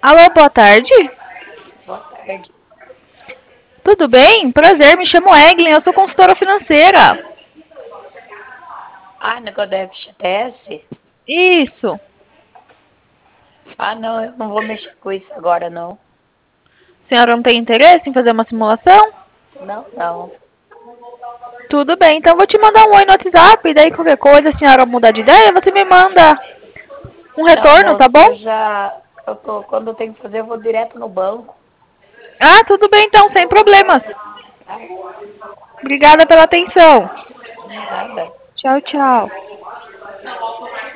Alô, boa tarde. Boa tarde. Tudo bem? Prazer, me chamo Eglin, eu sou consultora financeira. Ah, negócio da FGTS? Isso. Ah, não, eu não vou mexer com isso agora, não. A senhora não tem interesse em fazer uma simulação? Não, não. Tudo bem, então vou te mandar um oi no WhatsApp, e daí qualquer coisa, a senhora mudar de ideia, você me manda um Não, retorno, tá moça, bom? quando eu tenho que fazer, eu vou direto no banco. Ah, tudo bem então, sem problemas. Tá? Obrigada pela atenção. Nada. Tchau, tchau.